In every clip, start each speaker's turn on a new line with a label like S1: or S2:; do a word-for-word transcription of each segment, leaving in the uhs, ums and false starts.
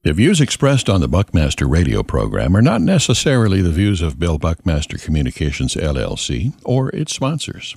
S1: The views expressed on the Buckmaster radio program are not necessarily the views of Bill Buckmaster Communications, L L C, or its sponsors.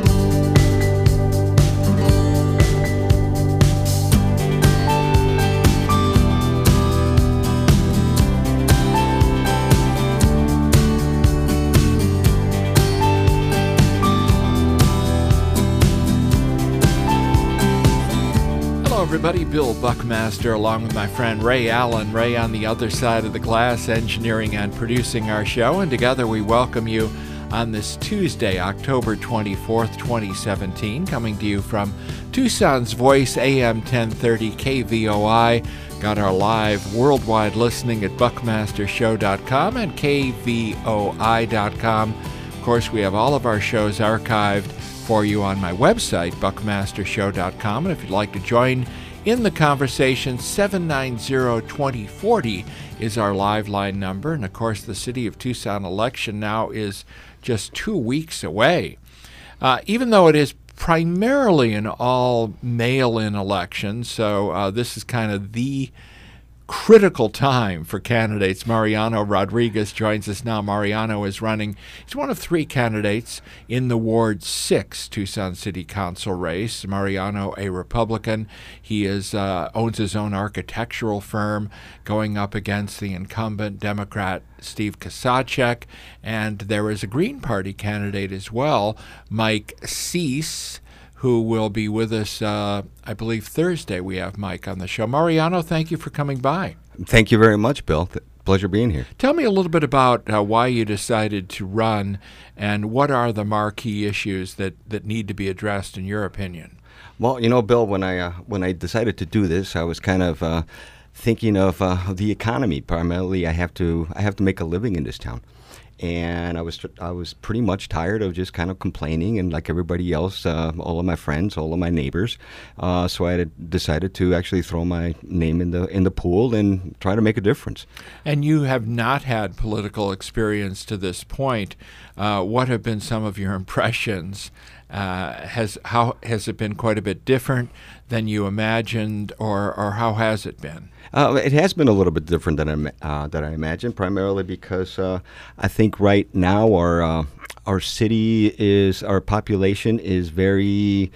S2: Everybody, Bill Buckmaster along with my friend Ray Allen. Ray on the other side of the glass, engineering and producing our show, and together we welcome you on this Tuesday, October twenty-fourth, twenty seventeen, coming to you from Tucson's Voice, A M ten thirty K V O I. Got our live worldwide listening at buckmaster show dot com and K V O I dot com. Of course, we have all of our shows archived for you on my website, buckmaster show dot com, and if you'd like to join in the conversation, seven nine zero, two zero four zero is our live line number. And of course, the City of Tucson election now is just two weeks away. Uh, even though it is primarily an all mail-in election, so uh, this is kind of the critical time for candidates. Mariano Rodriguez joins us now. Mariano is running, he's one of three candidates in the Ward six Tucson City Council race. Mariano, a Republican. He is uh, owns his own architectural firm, going up against the incumbent Democrat Steve Kasacek. And there is a Green Party candidate as well, Mike Cease, who will be with us, uh, I believe, Thursday. We have Mike on the show. Mariano, thank you for coming by.
S3: Thank you very much, Bill. Th- pleasure being here.
S2: Tell me a little bit about uh, why you decided to run, and what are the marquee issues that, that need to be addressed, in your opinion?
S3: Well, you know, Bill, when I uh, when I decided to do this, I was kind of uh, thinking of uh, the economy. Primarily, I have to I have to make a living in this town. And I was I was pretty much tired of just kind of complaining, and like everybody else, uh, all of my friends, all of my neighbors. Uh, so I had decided to actually throw my name in the in the pool and try to make a difference.
S2: And you have not had political experience to this point. Uh, what have been some of your impressions? Uh, has how has it been quite a bit different than you imagined, or or how has it been?
S3: Uh, it has been a little bit different than I, uh, that I imagined, primarily because uh, I think right now our uh, our city is our population is very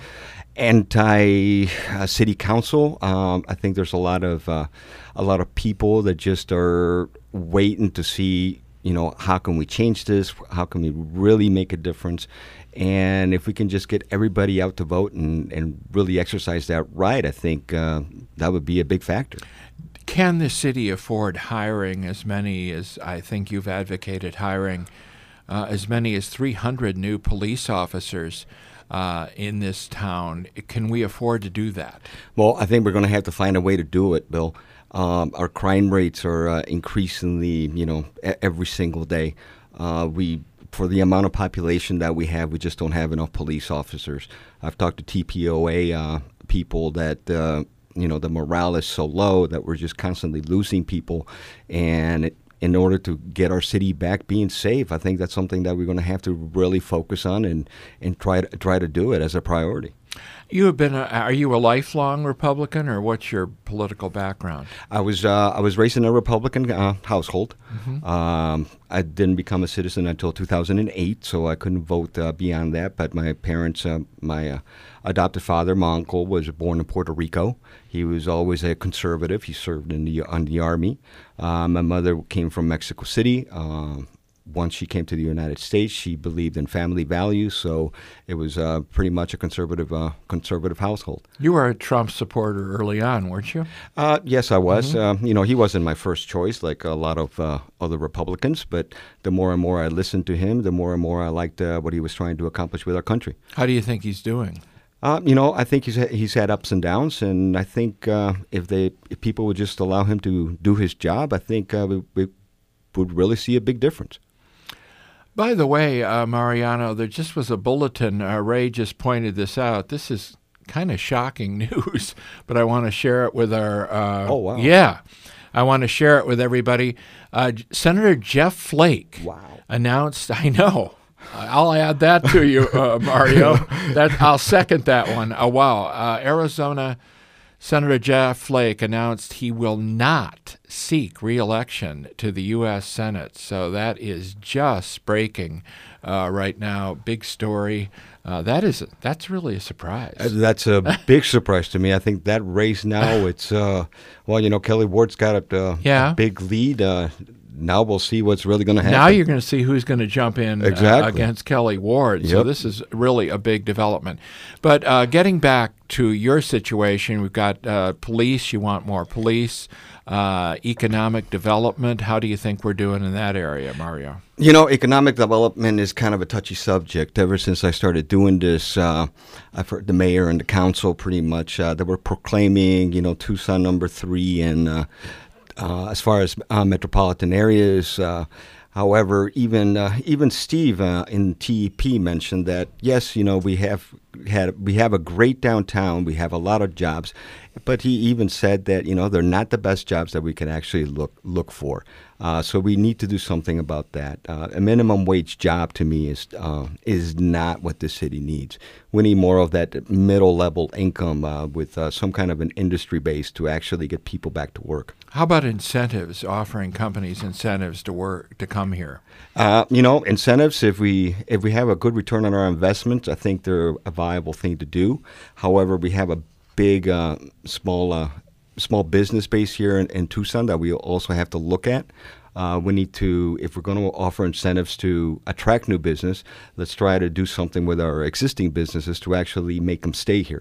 S3: anti-city uh, council. Um, I think there's a lot of uh, a lot of people that just are waiting to see, you know, how can we change this? How can we really make a difference? And if we can just get everybody out to vote and, and really exercise that right, I think uh, that would be a big factor.
S2: Can the city afford hiring as many as I think you've advocated hiring, uh, as many as three hundred new police officers uh, in this town? Can we afford to do that?
S3: Well, I think we're going to have to find a way to do it, Bill. Um, our crime rates are uh, increasingly, you know, e- every single day. Uh, we For the amount of population that we have, we just don't have enough police officers. I've talked to T P O A uh, people that, uh, you know, the morale is so low that we're just constantly losing people. And it, in order to get our city back being safe, I think that's something that we're going to have to really focus on and, and try to, try to do it as a priority.
S2: You have been. A, are you a lifelong Republican, or what's your political background?
S3: I was. Uh, I was raised in a Republican uh, household.
S2: Mm-hmm.
S3: Um, I didn't become a citizen until two thousand eight, so I couldn't vote uh, beyond that. But my parents, uh, my uh, adopted father, my uncle, was born in Puerto Rico. He was always a conservative. He served in the on the army. Uh, my mother came from Mexico City. Uh, Once she came to the United States, she believed in family values, so it was uh, pretty much a conservative uh, conservative household.
S2: You were a Trump supporter early on, weren't you?
S3: Uh, yes, I was.
S2: Mm-hmm.
S3: Uh, you know, he wasn't my first choice like a lot of uh, other Republicans, but the more and more I listened to him, the more and more I liked uh, what he was trying to accomplish with our country.
S2: How do you think he's doing?
S3: Uh, you know, I think he's ha- he's had ups and downs, and I think uh, if they if people would just allow him to do his job, I think uh, we, we would really see a big difference.
S2: By the way, uh, Mariano, there just was a bulletin. Uh, Ray just pointed this out. This is kind of shocking news, but I want to share it with our... Uh,
S3: oh, wow.
S2: Yeah. I want to share it with everybody. Uh, Senator Jeff Flake
S3: wow.
S2: announced... I know. I'll add that to you, uh, Mario. That I'll second that one. Oh, wow. Uh, Arizona Senator Jeff Flake announced he will not seek re-election to the U S Senate. So that is just breaking uh, right now. Big story. Uh, that is that's really a surprise.
S3: Uh, That's a big surprise to me. I think that race now, it's, uh, well, you know, Kelly Ward's got a, uh,
S2: Yeah.
S3: a big lead. Uh, now we'll see what's really going to happen.
S2: Now you're going to see who's going to jump in uh,
S3: Exactly.
S2: against Kelly Ward. So
S3: Yep.
S2: this is really a big development. But uh, getting back to your situation, we've got uh, police. You want more police, uh, economic development. How do you think we're doing in that area, Mario?
S3: You know, economic development is kind of a touchy subject. Ever since I started doing this, uh, I've heard the mayor and the council pretty much, uh, they were proclaiming, you know, Tucson number three and uh, uh, as far as uh, metropolitan areas. Uh, however, even uh, even Steve uh, in T E P mentioned that, yes, you know, we have had we have a great downtown. We have a lot of jobs. But he even said that, you know, they're not the best jobs that we can actually look look for. Uh, so we need to do something about that. Uh, a minimum wage job, to me, is uh, is not what the city needs. We need more of that middle level income uh, with uh, some kind of an industry base to actually get people back to work.
S2: How about incentives, offering companies incentives to work to come here?
S3: Uh, you know, incentives. If we if we have a good return on our investments, I think they're a viable thing to do. However, we have a big uh, small uh, small business base here in, in Tucson that we also have to look at. Uh, we need to, if we're going to offer incentives to attract new business, let's try to do something with our existing businesses to actually make them stay here.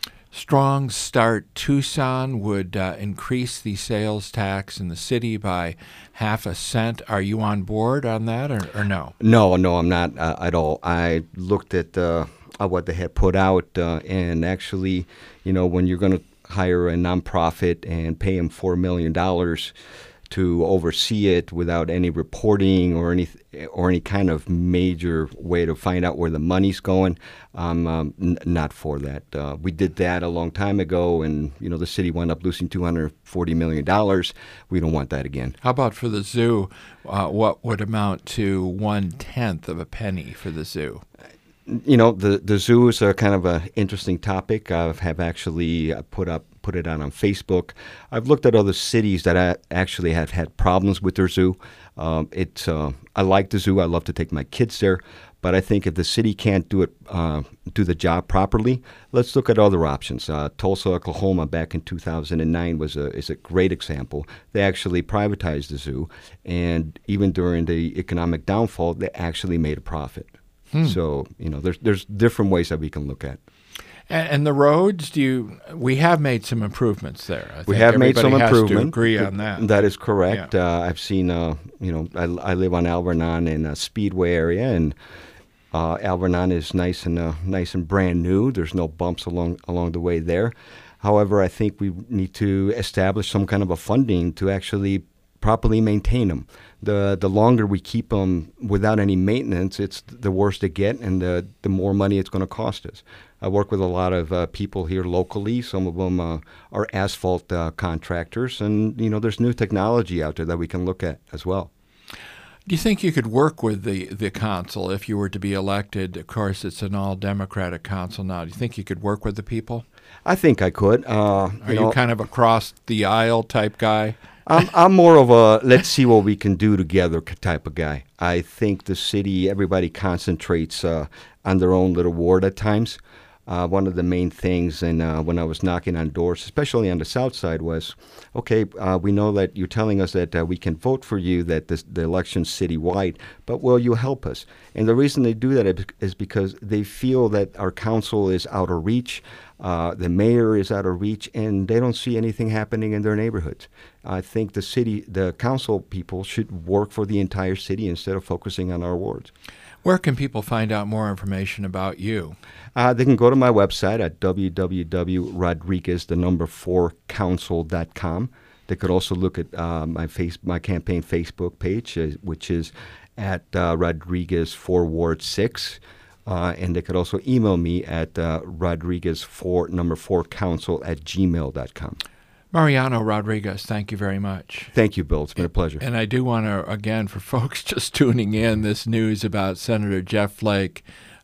S2: Strong Start Tucson would uh, increase the sales tax in the city by half a cent. Are you on board on that or, or no?
S3: No, no, I'm not uh, at all. I looked at uh, what they had put out, uh, and actually, you know, when you're going to hire a nonprofit and pay them four million dollars to oversee it without any reporting or any or any kind of major way to find out where the money's going, I'm um, n- not for that. Uh, we did that a long time ago, and you know the city wound up losing two hundred forty million dollars. We don't want that again.
S2: How about for the zoo? Uh, what would amount to one tenth of a penny for the zoo?
S3: You know, the the zoo is a kind of an interesting topic. I have actually uh, put up put it out on Facebook. I've looked at other cities that I actually have had problems with their zoo. Um, it's uh, I like the zoo. I love to take my kids there. But I think if the city can't do it, uh, do the job properly, let's look at other options. Uh, Tulsa, Oklahoma, back in two thousand nine was a is a great example. They actually privatized the zoo, and even during the economic downfall, they actually made a profit. Hmm. So you know, there's there's different ways that we can look at.
S2: And, and the roads, do you? We have made some improvements there. I think
S3: we have made some
S2: has
S3: improvement.
S2: To agree on that.
S3: That is correct.
S2: Yeah.
S3: Uh, I've seen. Uh, you know, I, I live on Alvernon in a Speedway area, and uh, Alvernon is nice and uh, nice and brand new. There's no bumps along along the way there. However, I think we need to establish some kind of a funding to actually properly maintain them. The the longer we keep them without any maintenance, it's the worse they get, and the the more money it's going to cost us. I work with a lot of uh, people here locally. Some of them uh, are asphalt uh, contractors, and you know there's new technology out there that we can look at as well.
S2: Do you think you could work with the, the council if you were to be elected? Of course, it's an all-Democratic council now. Do you think you could work with the people?
S3: I think I could. Uh,
S2: Are
S3: you,
S2: you
S3: know,
S2: kind of a cross-the-aisle type guy?
S3: I'm, I'm more of a let's see what we can do together type of guy. I think the city, everybody concentrates uh, on their own little ward at times. Uh, one of the main things, and uh, when I was knocking on doors, especially on the south side, was, okay, uh, we know that you're telling us that uh, we can vote for you, that this, the election's citywide, but will you help us? And the reason they do that is because they feel that our council is out of reach, uh, the mayor is out of reach, and they don't see anything happening in their neighborhoods. I think the city, the council people should work for the entire city instead of focusing on our wards.
S2: Where can people find out more information about you?
S3: Uh, they can go to my website at w w w dot rodriguez the number four council dot com. They could also look at uh, my face my campaign Facebook page, uh, which is at uh, Rodriguez four Ward six, uh, and they could also email me at uh, Rodriguez four number four council at gmail dot com.
S2: Mariano Rodriguez, thank you very much.
S3: Thank you, Bill. It's been a pleasure.
S2: And I do want to, again, for folks just tuning in, this news about Senator Jeff Flake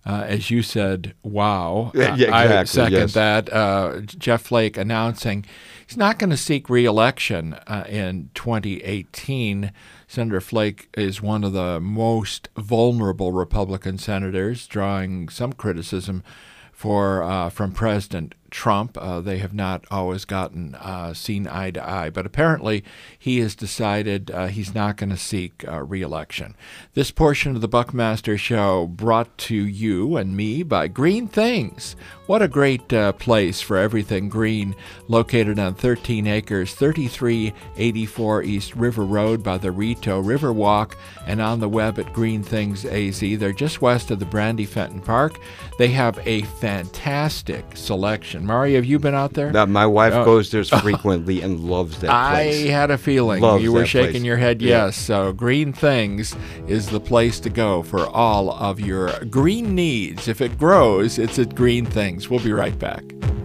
S2: Uh, as you said, wow.
S3: Yeah, yeah, exactly,
S2: I second
S3: yes.
S2: that. Uh, Jeff Flake announcing he's not going to seek re-election uh, in twenty eighteen. Senator Flake is one of the most vulnerable Republican senators, drawing some criticism for uh, from President Trump. Uh, they have not always gotten uh, seen eye to eye, but apparently he has decided uh, he's not going to seek uh, re-election. This portion of the Buckmaster Show brought to you and me by Green Things. What a great uh, place for everything green, located on thirteen acres, thirty-three eighty-four East River Road by the Rito Riverwalk, and on the web at Green Things A Z. They're just west of the Brandy Fenton Park. They have a fantastic selection. Mari, have you been out there?
S3: That my wife
S2: Oh.
S3: goes there frequently and loves that place.
S2: I had a feeling
S3: Loves
S2: you were
S3: that
S2: shaking
S3: place.
S2: your head
S3: Yeah.
S2: yes. So Green Things is the place to go for all of your green needs. If it grows, it's at Green Things. We'll be right back.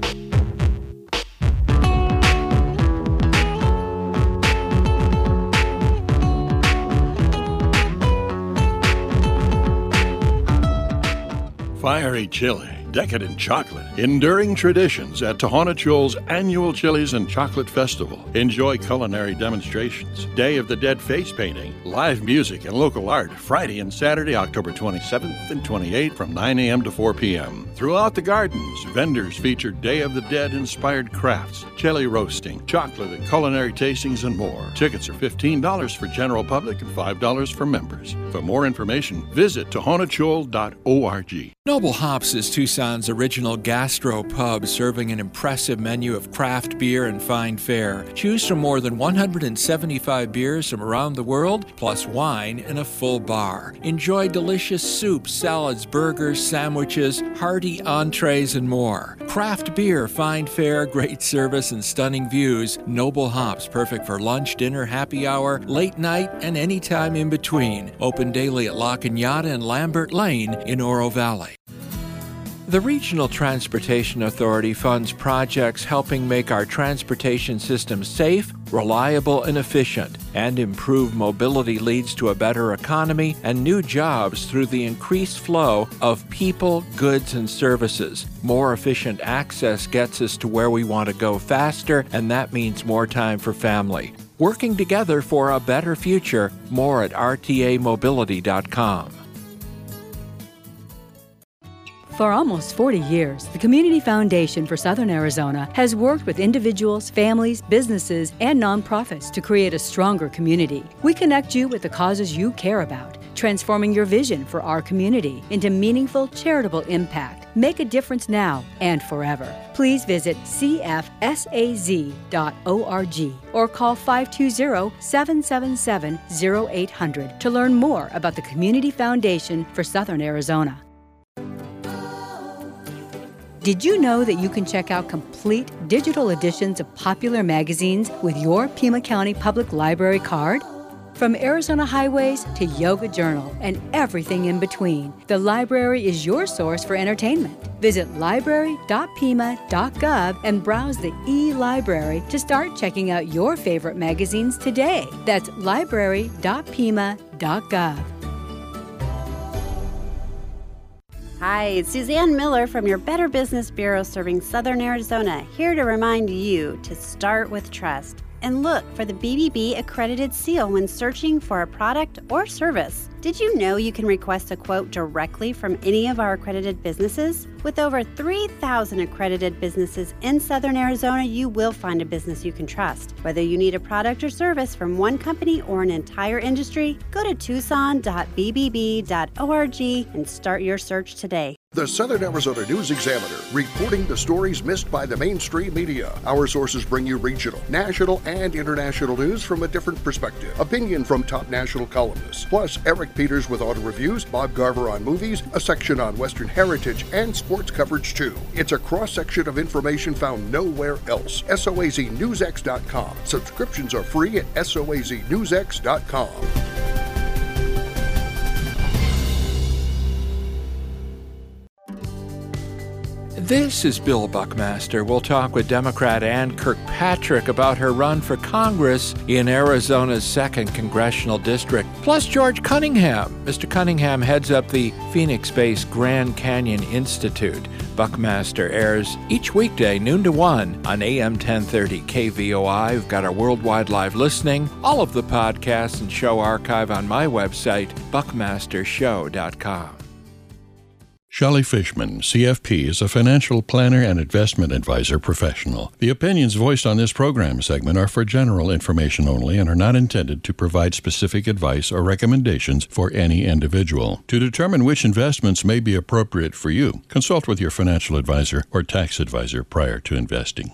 S1: Fiery chili, decadent chocolate, enduring traditions at Tohono Chool's annual Chilies and Chocolate Festival. Enjoy culinary demonstrations, Day of the Dead face painting, live music and local art, Friday and Saturday, October twenty-seventh and twenty-eighth from nine a.m. to four p.m. Throughout the gardens, vendors feature Day of the Dead-inspired crafts, chili roasting, chocolate and culinary tastings, and more. Tickets are fifteen dollars for general public and five dollars for members. For more information, visit tohono chool dot org.
S2: Noble Hops is Tucson's original gastro pub, serving an impressive menu of craft beer and fine fare. Choose from more than one hundred seventy-five beers from around the world, plus wine in a full bar. Enjoy delicious soups, salads, burgers, sandwiches, hearty entrees, and more. Craft beer, fine fare, great service, and stunning views. Noble Hops, perfect for lunch, dinner, happy hour, late night, and any time in between. Open daily at La Cañada and Lambert Lane in Oro Valley. The Regional Transportation Authority funds projects helping make our transportation system safe, reliable, and efficient, and improved mobility leads to a better economy and new jobs through the increased flow of people, goods, and services. More efficient access gets us to where we want to go faster, and that means more time for family. Working together for a better future. More at r t a mobility dot com.
S4: For almost forty years, the Community Foundation for Southern Arizona has worked with individuals, families, businesses, and nonprofits to create a stronger community. We connect you with the causes you care about, transforming your vision for our community into meaningful, charitable impact. Make a difference now and forever. Please visit c f s a z dot org or call five two zero, seven seven seven, zero eight zero zero to learn more about the Community Foundation for Southern Arizona. Did you know that you can check out complete digital editions of popular magazines with your Pima County Public Library card? From Arizona Highways to Yoga Journal and everything in between, the library is your source for entertainment. Visit library dot pima dot gov and browse the e-library to start checking out your favorite magazines today. That's library dot pima dot gov.
S5: Hi, it's Suzanne Miller from your Better Business Bureau serving Southern Arizona, here to remind you to start with trust and look for the B B B accredited seal when searching for a product or service. Did you know you can request a quote directly from any of our accredited businesses? With over three thousand accredited businesses in Southern Arizona, you will find a business you can trust. Whether you need a product or service from one company or an entire industry, go to tucson dot b b b dot org and start your search today.
S6: The Southern Arizona News Examiner, reporting the stories missed by the mainstream media. Our sources bring you regional, national, and international news from a different perspective. Opinion from top national columnists, plus Eric Peters with auto reviews, Bob Garver on movies, a section on Western heritage, and sports coverage too. It's a cross-section of information found nowhere else. S O A Z news x dot com. Subscriptions are free at S O A Z news x dot com.
S2: This is Bill Buckmaster. We'll talk with Democrat Ann Kirkpatrick about her run for Congress in Arizona's second congressional district, plus George Cunningham. Mister Cunningham heads up the Phoenix-based Grand Canyon Institute. Buckmaster airs each weekday, noon to one, on A M ten thirty K V O I. We've got our worldwide live listening, all of the podcasts and show archive on my website, buckmaster show dot com.
S1: Shelley Fishman, C F P, is a financial planner and investment advisor professional. The opinions voiced on this program segment are for general information only and are not intended to provide specific advice or recommendations for any individual. To determine which investments may be appropriate for you, consult with your financial advisor or tax advisor prior to investing.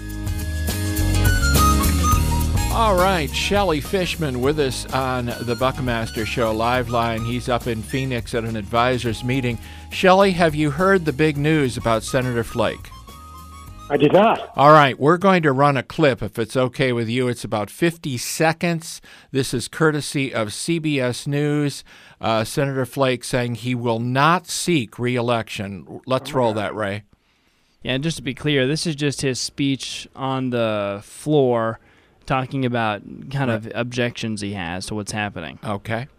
S2: All right, Shelley Fishman with us on the Buckmaster Show live line. He's up in Phoenix at an advisors meeting. Shelley, have you heard the big news about Senator Flake?
S7: I did not.
S2: All right, we're going to run a clip, if it's okay with you. It's about fifty seconds. This is courtesy of C B S News. Uh, Senator Flake saying he will not seek re-election. Let's roll that, Ray.
S8: Yeah, and just to be clear, this is just his speech on the floor, talking about kind of objections he has to what's happening.
S2: Okay.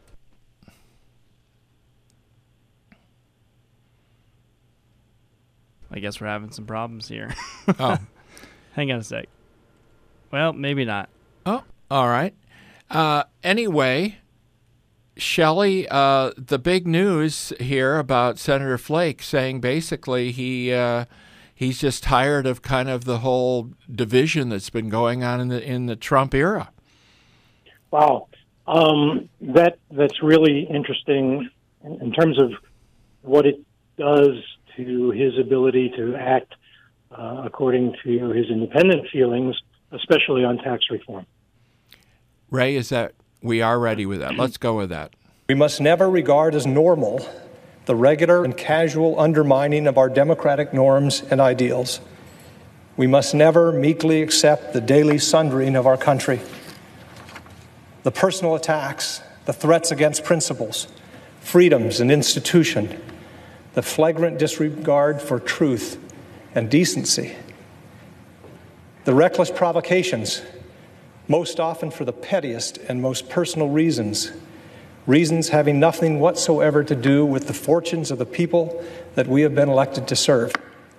S8: I guess we're having some problems here.
S2: Oh.
S8: Hang on a sec. Well, maybe not.
S2: Oh, all right. Uh, anyway, Shelley, uh, the big news here about Senator Flake saying basically he uh, he's just tired of kind of the whole division that's been going on in the in the Trump era.
S7: Wow, um, that that's really interesting in terms of what it does to his ability to act uh, according to his independent feelings, especially on tax reform.
S2: Ray, is that we are ready with that? Let's go with that.
S9: We must never regard as normal the regular and casual undermining of our democratic norms and ideals. We must never meekly accept the daily sundering of our country. The personal attacks, the threats against principles, freedoms and institution, the flagrant disregard for truth and decency, the reckless provocations, most often for the pettiest and most personal reasons, reasons having nothing whatsoever to do with the fortunes of the people that we have been elected to serve.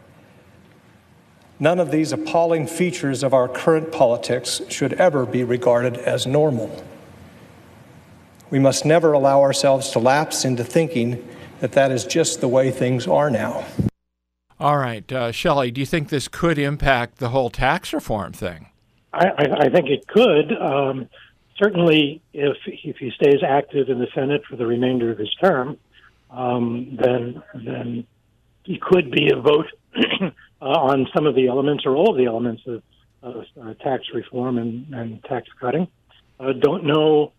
S9: None of these appalling features of our current politics should ever be regarded as normal. We must never allow ourselves to lapse into thinking that that is just the way things are now.
S2: All right, uh, Shelley, do you think this could impact the whole tax reform thing?
S7: I, I, I think it could. Um, certainly, if if he stays active in the Senate for the remainder of his term, um, then then he could be a vote uh, on some of the elements or all of the elements of, of uh, tax reform and, and tax cutting. I uh, don't know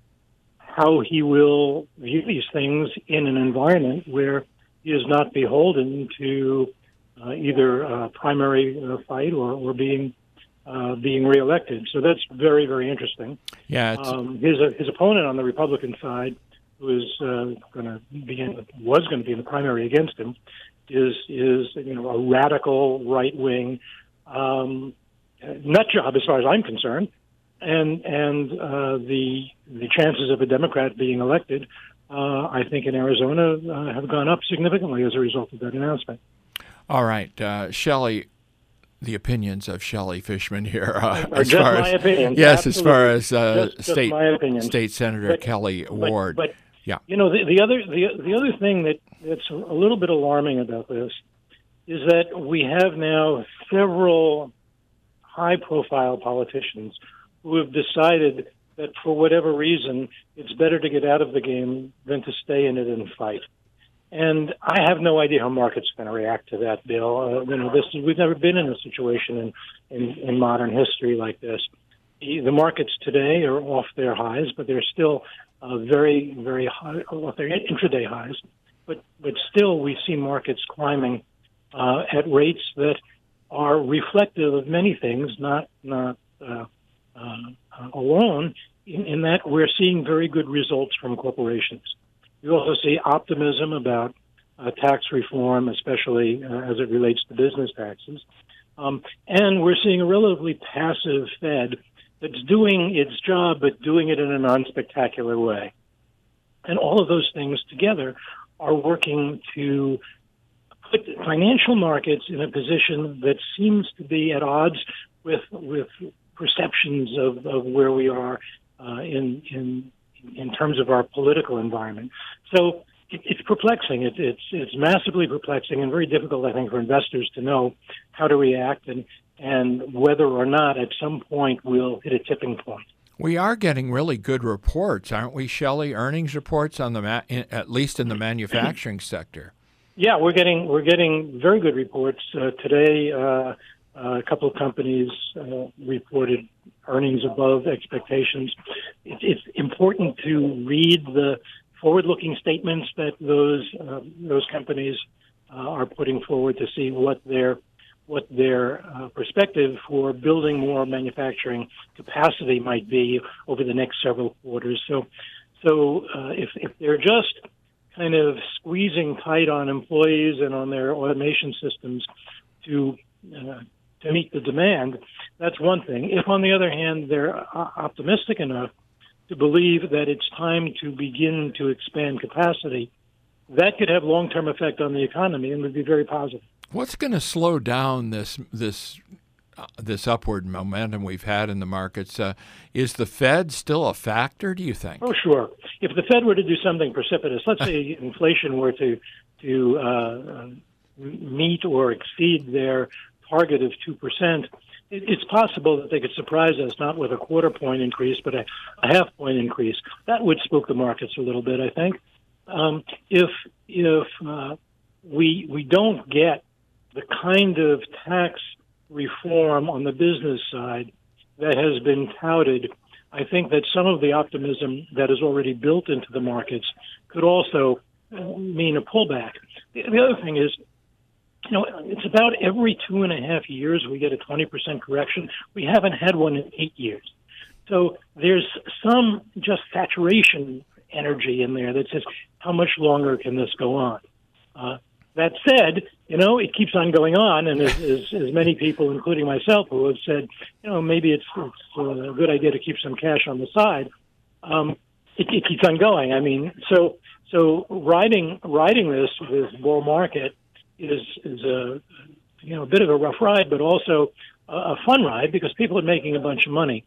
S7: how he will view these things in an environment where he is not beholden to uh, either a primary uh, fight or, or being uh, being reelected. So that's very, very interesting.
S2: Yeah,
S7: um, his uh, his opponent on the Republican side, who is uh, going to be in, was going to be in the primary against him, is is you know a radical right wing um, nut job as far as I'm concerned. And and uh, the the chances of a Democrat being elected, uh, I think, in Arizona uh, have gone up significantly as a result of that announcement.
S2: All right, uh, Shelley, the opinions of Shelley Fishman here. Uh,
S7: as
S2: as
S7: just
S2: far
S7: my
S2: as,
S7: opinion.
S2: Yes,
S7: Absolutely.
S2: as far as uh,
S7: just, just
S2: state
S7: my opinion.
S2: State Senator
S7: but,
S2: Kelly Ward.
S7: But, but
S2: yeah,
S7: you know, the, the other the the other thing that that's a little bit alarming about this is that we have now several high-profile politicians who have decided that for whatever reason, it's better to get out of the game than to stay in it and fight. And I have no idea how markets are going to react to that, Bill. Uh, you know, this is, we've never been in a situation in, in, in modern history like this. The, the markets today are off their highs, but they're still uh, very, very high, off their intraday highs. But but still, we see markets climbing uh, at rates that are reflective of many things, not not. Uh, Uh, alone, in, in that we're seeing very good results from corporations. We also see optimism about uh, tax reform, especially uh, as it relates to business taxes. Um, and we're seeing a relatively passive Fed that's doing its job, but doing it in a non-spectacular way. And all of those things together are working to put financial markets in a position that seems to be at odds with with perceptions of, of where we are uh, in in in terms of our political environment. So it, it's perplexing. It, it's it's massively perplexing and very difficult, I think, for investors to know how to react and and whether or not at some point we'll hit a tipping point.
S2: We are getting really good reports, aren't we, Shelley? Earnings reports on the ma- in, at least in the manufacturing sector. Yeah,
S7: we're getting we're getting very good reports uh, today. Uh, uh, a couple of companies uh, reported earnings above expectations. It, it's important to read the forward-looking statements that those uh, those companies uh, are putting forward to see what their what their uh, perspective for building more manufacturing capacity might be over the next several quarters. So, so uh, if if they're just kind of squeezing tight on employees and on their automation systems to uh, to meet the demand, that's one thing. If, on the other hand, they're optimistic enough to believe that it's time to begin to expand capacity, that could have long-term effect on the economy and would be very positive.
S2: What's going to slow down this this uh, this upward momentum we've had in the markets? Uh, is the Fed still a factor, do you think?
S7: Oh, sure. If the Fed were to do something precipitous, let's say inflation were to to uh, meet or exceed their target of two percent, it, it's possible that they could surprise us, not with a quarter point increase, but a, a half point increase. That would spook the markets a little bit, I think. Um, if if uh, we we don't get the kind of tax reform on the business side that has been touted, I think that some of the optimism that is already built into the markets could also mean a pullback. The, the other thing is, you know, it's about every two and a half years we get a twenty percent correction. We haven't had one in eight years. So there's some just saturation energy in there that says, how much longer can this go on? Uh, that said, you know, it keeps on going on, and as, as, as many people, including myself, who have said, you know, maybe it's, it's a good idea to keep some cash on the side, um, it, it keeps on going. I mean, so so riding riding this this bull market is is a you know a bit of a rough ride, but also a, a fun ride because people are making a bunch of money,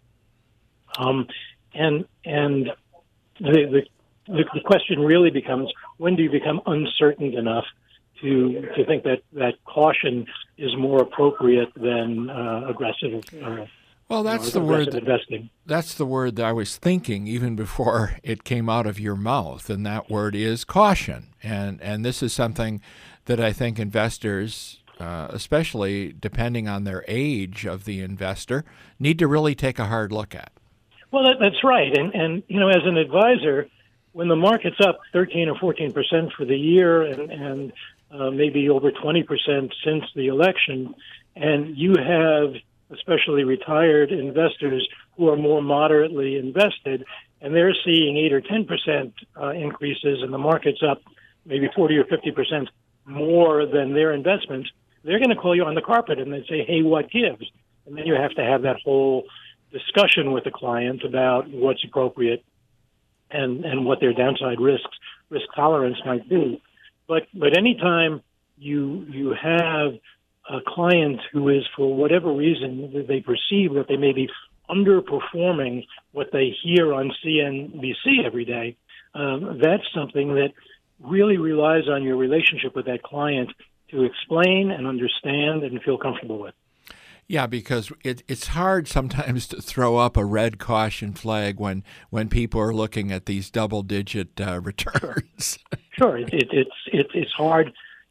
S7: um, and and the, the the question really becomes, when do you become uncertain enough to to think that, that caution is more appropriate than uh, aggressive uh,
S2: well that's
S7: you know,
S2: the word that,
S7: investing.
S2: That's the word that I was thinking even before it came out of your mouth, and that word is caution. And and this is something that I think investors, uh, especially depending on their age of the investor, need to really take a hard look at.
S7: Well, that, that's right. And, and, you know, as an advisor, when the market's up thirteen or fourteen percent for the year and, and uh, maybe over twenty percent since the election, and you have especially retired investors who are more moderately invested, and they're seeing eight or ten percent uh, increases, and the market's up maybe forty or fifty percent more than their investments, they're going to call you on the carpet and they say, hey, what gives? And then you have to have that whole discussion with the client about what's appropriate and, and what their downside risks, risk tolerance might be. But but anytime you you have a client who is, for whatever reason, they perceive that they may be underperforming what they hear on C N B C every day, um, that's something that really relies on your relationship with that client to explain and understand and feel comfortable with.
S2: Yeah, because it, it's hard sometimes to throw up a red caution flag when, when people are looking at these double-digit uh, returns.
S7: Sure, it, it, it's it, it's hard,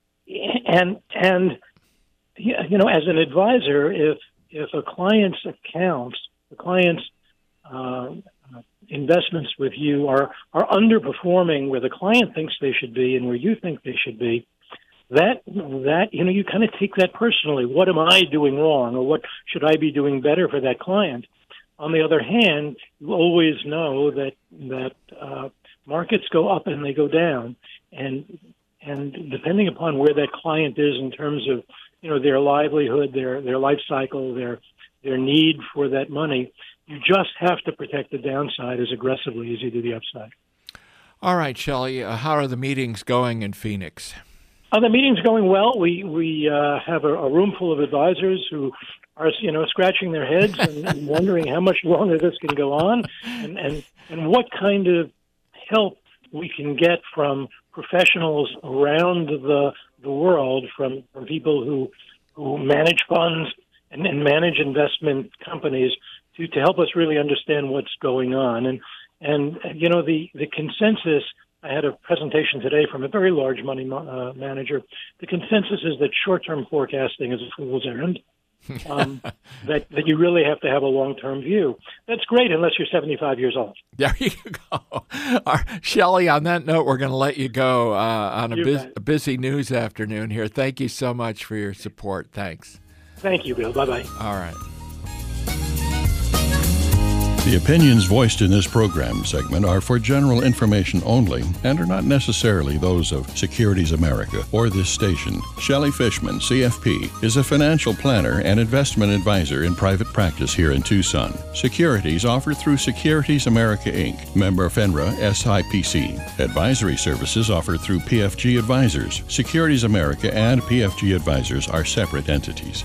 S7: and and you know, as an advisor, if if a client's accounts, the client's uh, investments with you are are underperforming where the client thinks they should be and where you think they should be, that that you know you kind of take that personally. What am I doing wrong, or what should I be doing better for that client? On the other hand, you always know that that uh, markets go up and they go down, and and depending upon where that client is in terms of, you know, their livelihood, their their life cycle, their their need for that money, you just have to protect the downside as aggressively as you do the upside.
S2: All right, Shelley, uh, how are the meetings going in Phoenix?
S7: Uh, the meeting's going well. We we uh, have a, a room full of advisors who are, you know, scratching their heads and, and wondering how much longer this can go on, and, and and what kind of help we can get from professionals around the the world, from, from people who who manage funds and, and manage investment companies to, to help us really understand what's going on. And and you know, the, the consensus, I had a presentation today from a very large money uh, manager. The consensus is that short-term forecasting is a fool's errand. um, that that you really have to have a long-term view. That's great unless you're seventy-five years old.
S2: There you go. Right, Shelley, on that note, we're going to let you go uh, on a, bus- a busy news afternoon here. Thank you so much for your support. Thanks.
S7: Thank you, Bill. Bye-bye.
S2: All right.
S1: The opinions voiced in this program segment are for general information only and are not necessarily those of Securities America or this station. Shelley Fishman, C F P, is a financial planner and investment advisor in private practice here in Tucson. Securities offered through Securities America, Incorporated, member FINRA S I P C. Advisory services offered through P F G Advisors. Securities America and P F G Advisors are separate entities.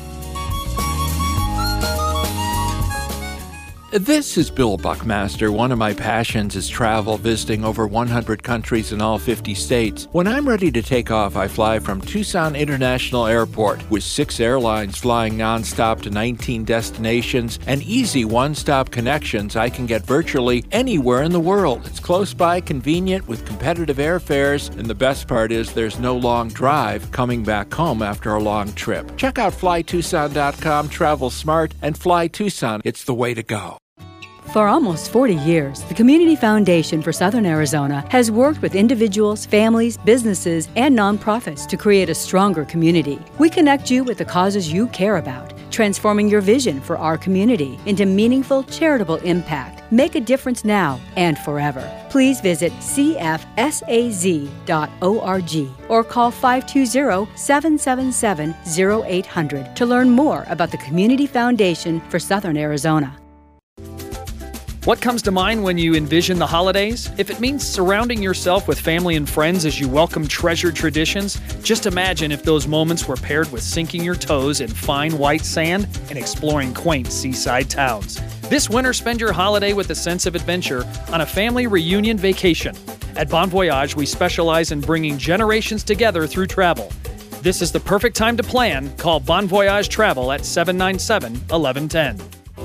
S2: This is Bill Buckmaster. One of my passions is travel, visiting over one hundred countries in all fifty states. When I'm ready to take off, I fly from Tucson International Airport with six airlines flying nonstop to nineteen destinations and easy one-stop connections. I can get virtually anywhere in the world. It's close by, convenient, with competitive airfares, and the best part is there's no long drive coming back home after a long trip. Check out fly tucson dot com, travel smart, and Fly Tucson. It's the way to go.
S4: For almost forty years, the Community Foundation for Southern Arizona has worked with individuals, families, businesses, and nonprofits to create a stronger community. We connect you with the causes you care about, transforming your vision for our community into meaningful charitable impact. Make a difference now and forever. Please visit c f s a z dot org or call five two zero, seven seven seven, zero eight zero zero to learn more about the Community Foundation for Southern Arizona.
S10: What comes to mind when you envision the holidays? If it means surrounding yourself with family and friends as you welcome treasured traditions, just imagine if those moments were paired with sinking your toes in fine white sand and exploring quaint seaside towns. This winter, spend your holiday with a sense of adventure on a family reunion vacation. At Bon Voyage, we specialize in bringing generations together through travel. This is the perfect time to plan. Call Bon Voyage Travel at seven nine seven, one one one zero.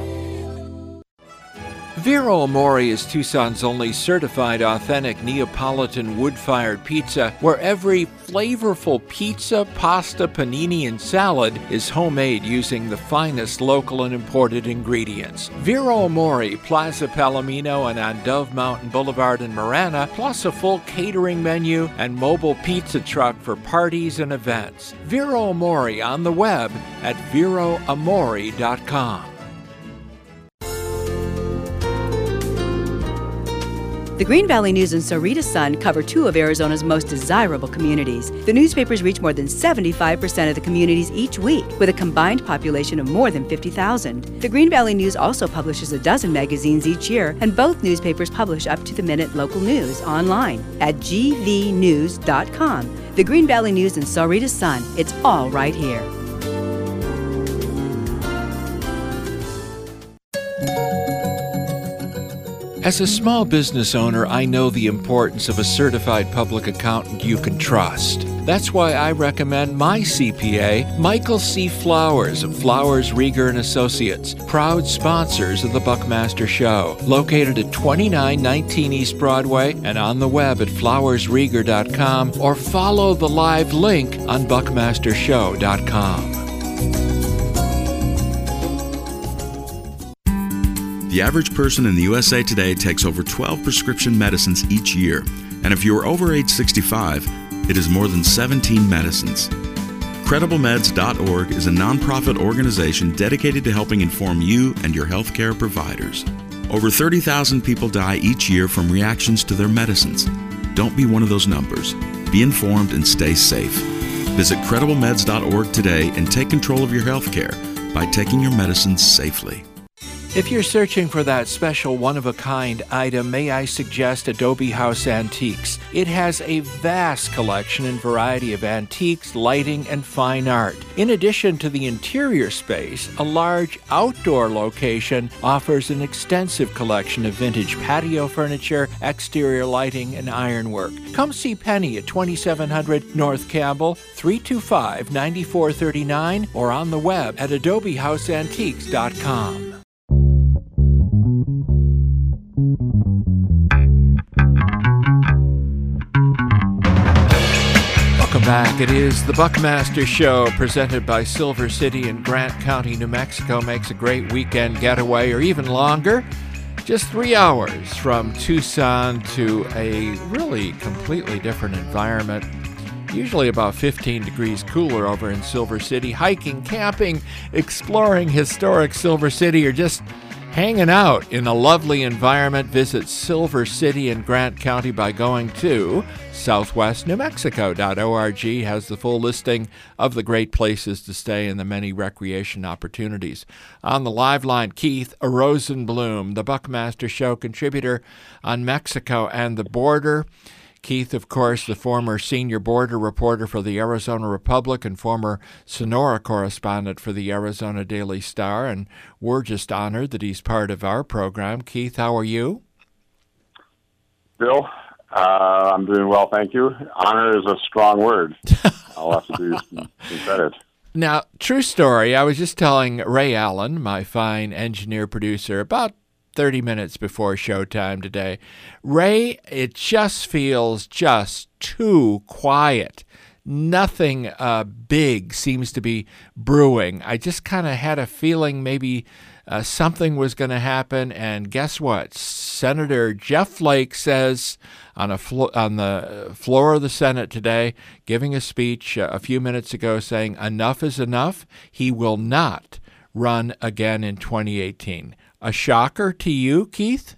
S2: Vero Amore is Tucson's only certified authentic Neapolitan wood-fired pizza, where every flavorful pizza, pasta, panini, and salad is homemade using the finest local and imported ingredients. Vero Amore, Plaza Palomino, and on Dove Mountain Boulevard in Marana, plus a full catering menu and mobile pizza truck for parties and events. Vero Amore on the web at vero amore dot com.
S4: The Green Valley News and Sarita Sun cover two of Arizona's most desirable communities. The newspapers reach more than seventy-five percent of the communities each week, with a combined population of more than fifty thousand. The Green Valley News also publishes a dozen magazines each year, and both newspapers publish up-to-the-minute local news online at g v news dot com. The Green Valley News and Sarita Sun, it's all right here.
S2: As a small business owner, I know the importance of a certified public accountant you can trust. That's why I recommend my C P A, Michael C. Flowers of Flowers, Rieger and Associates, proud sponsors of the Buckmaster Show, located at twenty-nine nineteen East Broadway and on the web at flowers rieger dot com, or follow the live link on buckmaster show dot com.
S11: The average person in the U S A today takes over twelve prescription medicines each year, and if you are over age sixty-five, it is more than seventeen medicines. credible meds dot org is a nonprofit organization dedicated to helping inform you and your healthcare providers. Over thirty thousand people die each year from reactions to their medicines. Don't be one of those numbers. Be informed and stay safe. Visit credible meds dot org today and take control of your health care by taking your medicines safely.
S2: If you're searching for that special one-of-a-kind item, may I suggest Adobe House Antiques. It has a vast collection and variety of antiques, lighting, and fine art. In addition to the interior space, a large outdoor location offers an extensive collection of vintage patio furniture, exterior lighting, and ironwork. Come see Penny at twenty-seven hundred North Campbell, three two five, nine four three nine, or on the web at adobe house antiques dot com. Welcome back. It is the Buckmaster Show, presented by Silver City in Grant County, New Mexico. Makes a great weekend getaway, or even longer. Just three hours from Tucson to a really completely different environment. Usually about fifteen degrees cooler over in Silver City. Hiking, camping, exploring historic Silver City, or just hanging out in a lovely environment. Visit Silver City in Grant County by going to southwest new mexico dot org. Has the full listing of the great places to stay and the many recreation opportunities. On the live line, Keith Rosenblum, the Buckmaster Show contributor on Mexico and the border. Keith, of course, the former senior border reporter for the Arizona Republic and former Sonora correspondent for the Arizona Daily Star, and we're just honored that he's part of our program. Keith, how are you?
S12: Bill, uh, I'm doing well, thank you. Honor is a strong word. I'll have to do some, some credit.
S2: Now, true story, I was just telling Ray Allen, my fine engineer-producer, about thirty minutes before showtime today. Ray, it just feels just too quiet. Nothing uh, big seems to be brewing. I just kind of had a feeling maybe uh, something was going to happen, and guess what? Senator Jeff Flake says on a flo- on the floor of the Senate today, giving a speech uh, a few minutes ago, saying enough is enough. He will not run again in twenty eighteen. A shocker to you, Keith?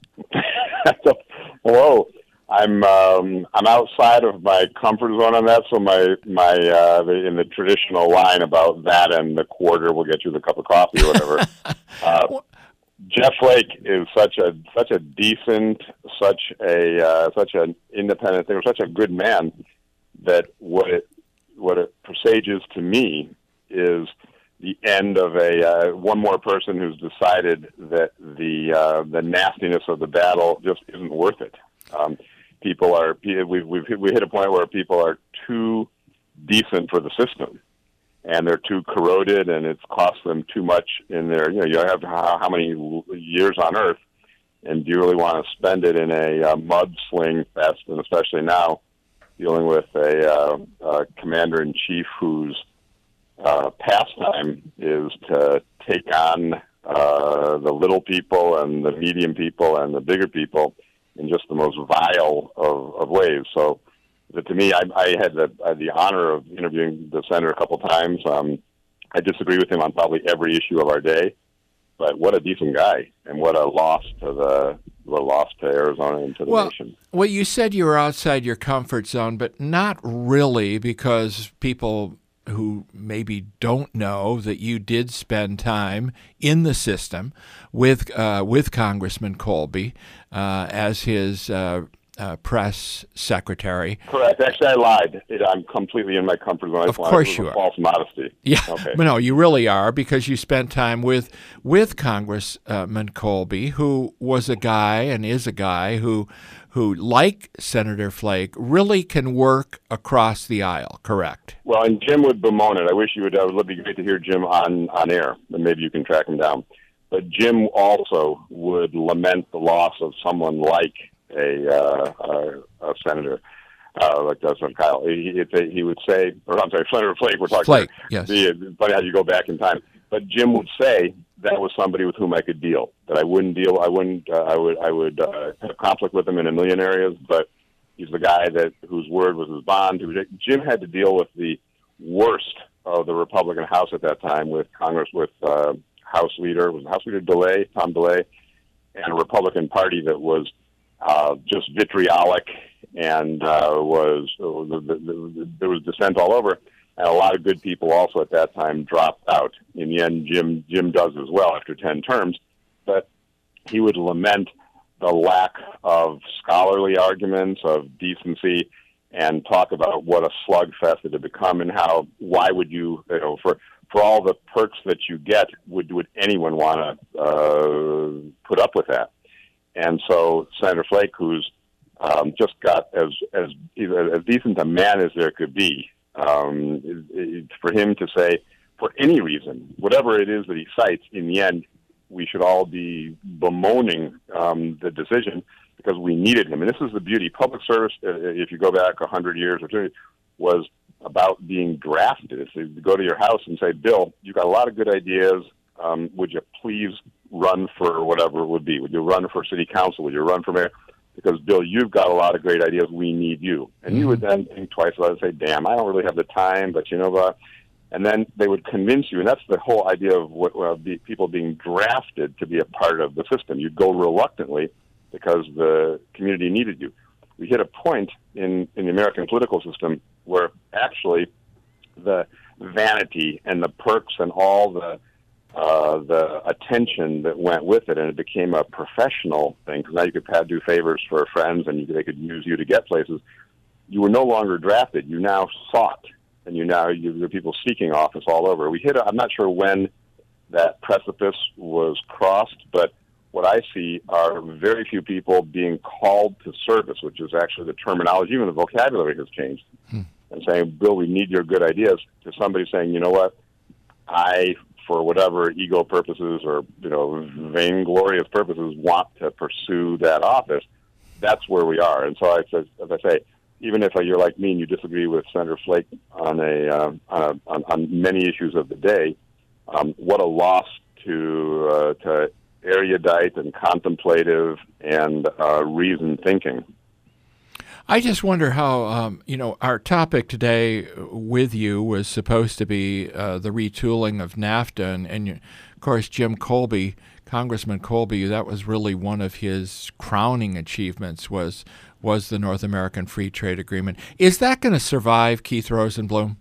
S12: Whoa, I'm um, I'm outside of my comfort zone on that. So my my uh, the, in the traditional line about that and the quarter will get you the cup of coffee or whatever. uh, Jeff Flake is such a such a decent, such a uh, such an independent, they were such a good man that what it what it presages to me is the end of a uh, one more person who's decided that the uh, the nastiness of the battle just isn't worth it. Um, people are we've we've we hit a point where people are too decent for the system, and they're too corroded, and it's cost them too much in their you know you have how, how many years on Earth, and do you really want to spend it in a uh, mudsling fest, and especially now dealing with a, uh, a commander in chief who's Uh, pastime is to take on uh, the little people and the medium people and the bigger people in just the most vile of, of ways. So, but to me, I, I had the, I had the honor of interviewing the senator a couple times. Um, I disagree with him on probably every issue of our day, but what a decent guy, and what a loss to the what a loss to Arizona and to the
S2: well,
S12: nation.
S2: Well, you said you were outside your comfort zone, but not really, because people who maybe don't know that you did spend time in the system with uh, with Congressman Colby uh, as his uh, uh, press secretary.
S12: Correct. Actually, I lied. It, I'm completely in my comfort zone.
S2: Of course you are.
S12: False modesty.
S2: Yeah.
S12: Okay.
S2: But no, you really are, because you spent time with with Congressman Colby, who was a guy and is a guy who who, like Senator Flake, really can work across the aisle, correct?
S12: Well, and Jim would bemoan it. I wish you would. It would be great to hear Jim on, on air, and maybe you can track him down. But Jim also would lament the loss of someone like a, uh, a, a senator, uh, like Desmond Kyle. He, he would say, or I'm sorry, Senator Flake, we're talking
S2: Flake,
S12: about.
S2: yes.
S12: The, funny how you go back in time. But Jim would say that was somebody with whom I could deal. That I wouldn't deal. I wouldn't. Uh, I would. I would uh, have conflict with him in a million areas. But he's the guy that whose word was his bond. Who, Jim had to deal with the worst of the Republican House at that time, with Congress, with uh, House Leader was House Leader DeLay, Tom DeLay, and a Republican Party that was uh, just vitriolic, and uh, was uh, the, the, the, there was dissent all over. And a lot of good people also at that time dropped out. In the end, Jim Jim does as well after ten terms, but he would lament the lack of scholarly arguments, of decency, and talk about what a slugfest it had become, and how why would you, you know, for for all the perks that you get, would would anyone want to uh, put up with that? And so Senator Flake, who's um, just got as as as decent a man as there could be, um, it, it, for him to say, for any reason, whatever it is that he cites, in the end, we should all be bemoaning um, the decision because we needed him. And this is the beauty. Public service, uh, if you go back a hundred years or two, was about being drafted. It's to go to your house and say, Bill, you got a lot of good ideas. Um, would you please run for whatever it would be? Would you run for city council? Would you run for mayor? Because, Bill, you've got a lot of great ideas. We need you. And you would then think twice about it and say, damn, I don't really have the time, but you know what? And then they would convince you, and that's the whole idea of what uh, be, people being drafted to be a part of the system. You'd go reluctantly because the community needed you. We hit a point in, in the American political system where actually the vanity and the perks and all the uh, the attention that went with it, and it became a professional thing, because now you could pad, do favors for friends, and you, they could use you to get places. You were no longer drafted. You now sought. And you now you there are people seeking office all over. We hit. A, I'm not sure when that precipice was crossed, but what I see are very few people being called to service, which is actually the terminology. Even the vocabulary has changed. Hmm. And saying, "Bill, we need your good ideas." To somebody saying, "You know what? I, for whatever ego purposes or you know vainglorious purposes, want to pursue that office." That's where we are. And so, I, as I say. Even if you're like me and you disagree with Senator Flake on a, uh, on, a on, on many issues of the day, um, what a loss to uh, to erudite and contemplative and uh, reasoned thinking.
S2: I just wonder how, um, you know, our topic today with you was supposed to be uh, the retooling of NAFTA, and, and of course Jim Colby, Congressman Colby, that was really one of his crowning achievements was was the North American Free Trade Agreement. Is that going to survive, Keith Rosenblum?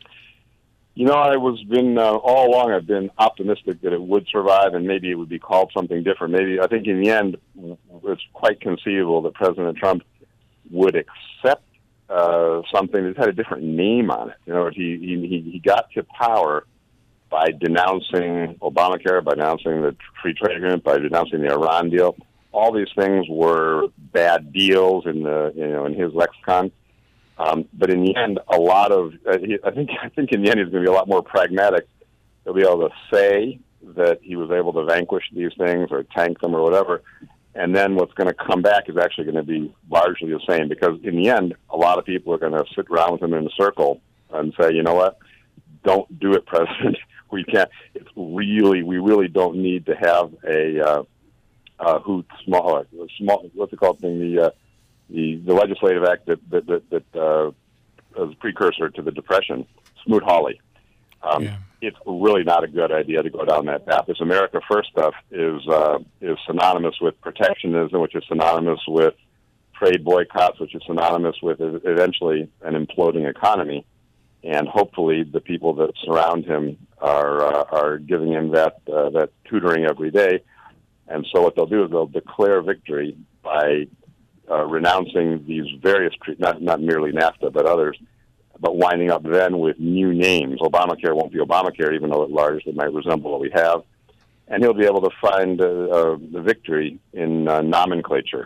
S12: You know, I was been uh, all along. I've been optimistic that it would survive, and maybe it would be called something different. Maybe I think in the end, it's quite conceivable that President Trump would accept uh, something that had a different name on it. You know, he he he got to power by denouncing Obamacare, by denouncing the free trade agreement, by denouncing the Iran deal. All these things were bad deals in the you know in his lexicon, um, but in the end, a lot of uh, he, I think I think in the end he's going to be a lot more pragmatic. He'll be able to say that he was able to vanquish these things or tank them or whatever, and then what's going to come back is actually going to be largely the same, because in the end, a lot of people are going to sit around with him in a circle and say, you know what, don't do it, President. We can't. It's really we really don't need to have a. Uh, Uh, who small, uh, small, what's it called? Thing the uh, the the legislative act that that that, that uh, was a precursor to the Depression, Smoot-Hawley. Um, yeah. It's really not a good idea to go down that path. This America First stuff is uh, is synonymous with protectionism, which is synonymous with trade boycotts, which is synonymous with eventually an imploding economy. And hopefully, the people that surround him are uh, are giving him that uh, that tutoring every day. And so what they'll do is they'll declare victory by uh, renouncing these various, not not merely NAFTA, but others, but winding up then with new names. Obamacare won't be Obamacare, even though at large it might resemble what we have. And he'll be able to find uh, uh, the victory in uh, nomenclature.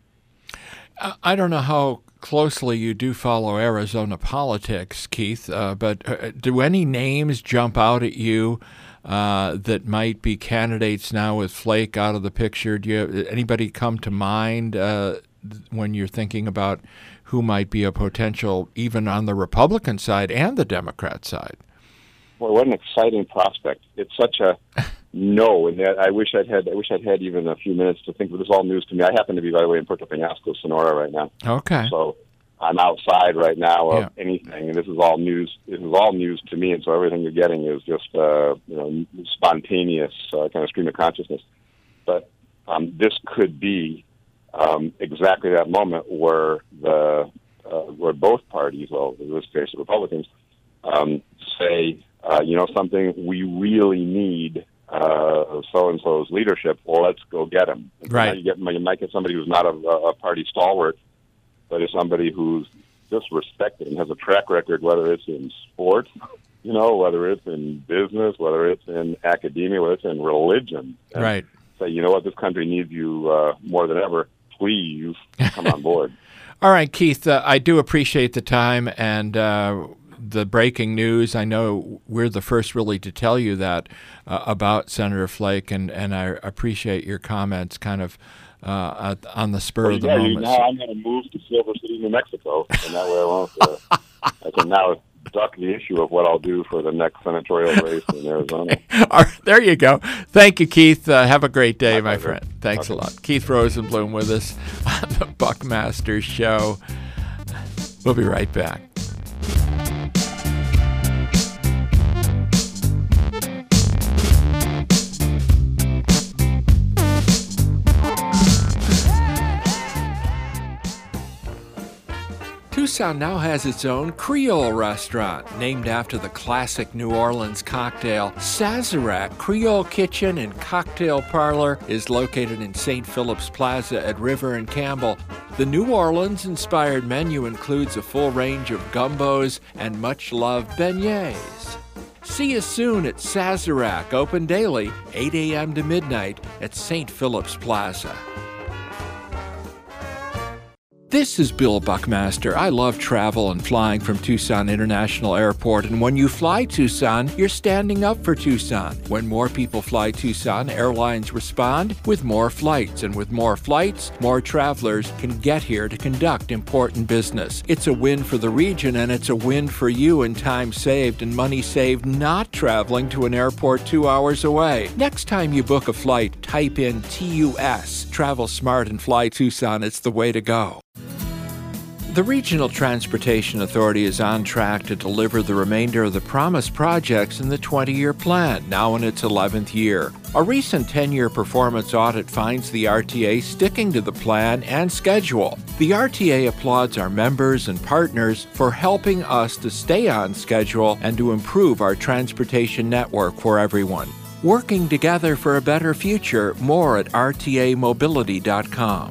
S2: I don't know how closely you do follow Arizona politics, Keith, uh, but uh, do any names jump out at you Uh, that might be candidates now with Flake out of the picture? Do you have, anybody come to mind uh, when you're thinking about who might be a potential, even on the Republican side and the Democrat side?
S12: Boy, what an exciting prospect! It's such a no, and I wish I'd had. I wish I'd had even a few minutes to think. But this is all news to me. I happen to be, by the way, in Puerto Peñasco, Sonora, right now.
S2: Okay.
S12: So I'm outside right now of
S2: yeah.
S12: anything, and this is all news. This is all news to me, and so everything you're getting is just uh, you know spontaneous uh, kind of stream of consciousness. But um, this could be um, exactly that moment where the uh, where both parties, well, in this case, the Republicans, um, say, uh, you know, something, we really need uh, so-and-so's leadership. Well, let's go get him. And so
S2: right.
S12: now you get you might get somebody who's not a, a party stalwart, but is somebody who's just respected and has a track record, whether it's in sports, you know, whether it's in business, whether it's in academia, whether it's in religion. And
S2: right.
S12: say, you know what, this country needs you uh, more than ever. Please come on board.
S2: All right, Keith, uh, I do appreciate the time and uh, the breaking news. I know we're the first really to tell you that uh, about Senator Flake, and, and I appreciate your comments kind of uh, on the spur
S12: well,
S2: of the
S12: yeah,
S2: moment.
S12: You, now I'm going to move to Silver City, New Mexico, and that way I won't. Uh, I can now duck the issue of what I'll do for the next senatorial race in Arizona.
S2: All right, there you go. Thank you, Keith. Uh, have a great day, my, my friend. Thanks
S12: okay.
S2: a lot. Keith Rosenblum with us on the Buckmaster Show. We'll be right back. Tucson now has its own Creole restaurant, named after the classic New Orleans cocktail. Sazerac Creole Kitchen and Cocktail Parlor is located in Saint Philip's Plaza at River and Campbell. The New Orleans-inspired menu includes a full range of gumbos and much-loved beignets. See you soon at Sazerac, open daily, eight a.m. to midnight at Saint Philip's Plaza. This is Bill Buckmaster. I love travel and flying from Tucson International Airport, and when you fly Tucson, you're standing up for Tucson. When more people fly Tucson, airlines respond with more flights, and with more flights, more travelers can get here to conduct important business. It's a win for the region, and it's a win for you in time saved and money saved not traveling to an airport two hours away. Next time you book a flight, type in T U S. Travel smart and fly Tucson. It's the way to go. The Regional Transportation Authority is on track to deliver the remainder of the promised projects in the twenty-year plan, now in its eleventh year. A recent ten-year performance audit finds the R T A sticking to the plan and schedule. The R T A applauds our members and partners for helping us to stay on schedule and to improve our transportation network for everyone. Working together for a better future, more at R T A mobility dot com.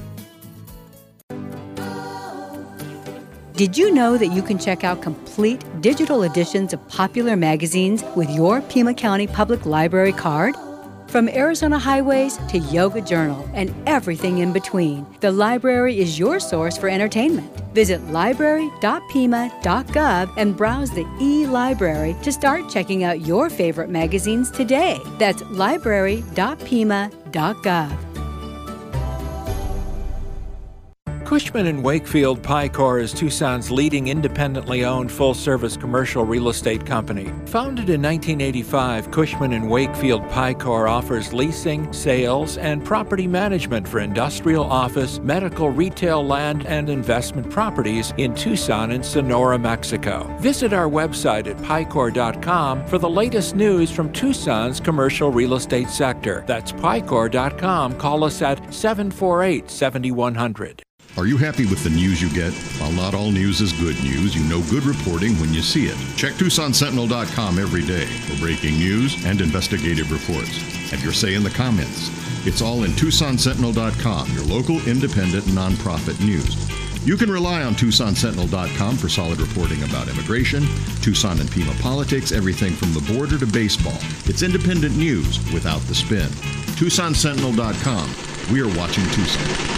S4: Did you know that you can check out complete digital editions of popular magazines with your Pima County Public Library card? From Arizona Highways to Yoga Journal and everything in between, the library is your source for entertainment. Visit library dot pima dot gov and browse the e-library to start checking out your favorite magazines today. That's library dot pima dot gov.
S2: Cushman and Wakefield Picor is Tucson's leading independently owned full-service commercial real estate company. Founded in nineteen eighty-five, Cushman and Wakefield Picor offers leasing, sales, and property management for industrial, office, medical, retail, land, and investment properties in Tucson and Sonora, Mexico. Visit our website at picor dot com for the latest news from Tucson's commercial real estate sector. That's picor dot com. Call us at seven four eight, seven one zero zero.
S13: Are you happy with the news you get? While not all news is good news, you know good reporting when you see it. Check Tucson Sentinel dot com every day for breaking news and investigative reports. Have your say in the comments. It's all in Tucson Sentinel dot com, your local independent nonprofit news. You can rely on Tucson Sentinel dot com for solid reporting about immigration, Tucson and Pima politics, everything from the border to baseball. It's independent news without the spin. Tucson Sentinel dot com. We are watching Tucson.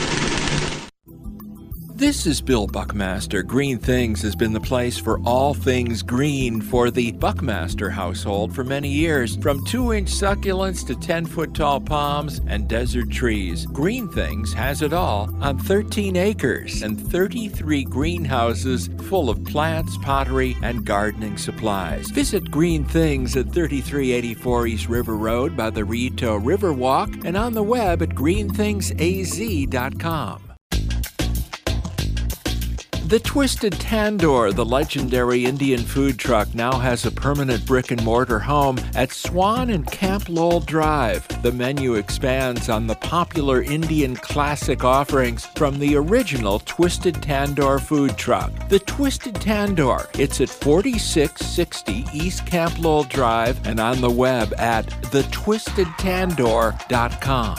S2: This is Bill Buckmaster. Green Things has been the place for all things green for the Buckmaster household for many years. From two-inch succulents to ten-foot tall palms and desert trees, Green Things has it all on thirteen acres and thirty-three greenhouses full of plants, pottery, and gardening supplies. Visit Green Things at thirty-three eighty-four East River Road by the Rito Riverwalk and on the web at green things a z dot com. The Twisted Tandoor, the legendary Indian food truck, now has a permanent brick-and-mortar home at Swan and Camp Lowell Drive. The menu expands on the popular Indian classic offerings from the original Twisted Tandoor food truck. The Twisted Tandoor, it's at forty-six sixty East Camp Lowell Drive and on the web at the twisted tandoor dot com.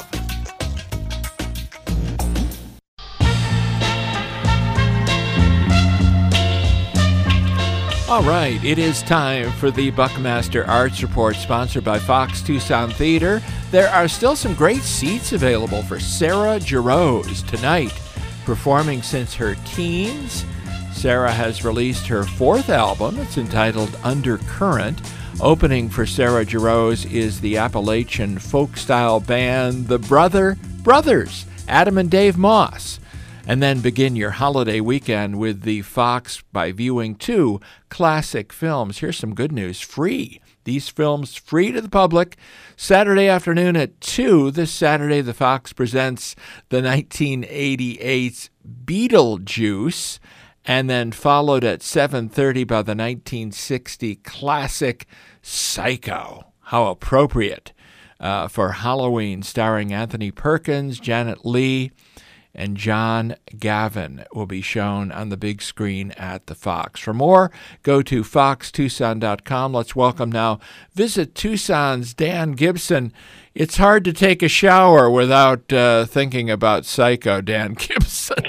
S2: All right, it is time for the Buckmaster Arts Report, sponsored by Fox Tucson Theater. There are still some great seats available for Sarah Jarosz tonight. Performing since her teens, Sarah has released her fourth album. It's entitled Undercurrent. Opening for Sarah Jarosz is the Appalachian folk-style band The Brother Brothers, Adam and Dave Moss. And then begin your holiday weekend with the Fox by viewing two classic films. Here's some good news. Free. These films free to the public. Saturday afternoon at two. This Saturday, the Fox presents the nineteen eighty-eight Beetlejuice, and then followed at seven thirty by the nineteen sixty classic Psycho. How appropriate uh, for Halloween, starring Anthony Perkins, Janet Leigh, and John Gavin will be shown on the big screen at the Fox. For more, go to fox tucson dot com. Let's welcome now Visit Tucson's Dan Gibson. It's hard to take a shower without uh, thinking about Psycho, Dan Gibson.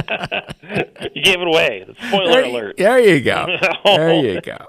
S14: You gave it away. Spoiler
S2: there,
S14: alert.
S2: There you go. There you go.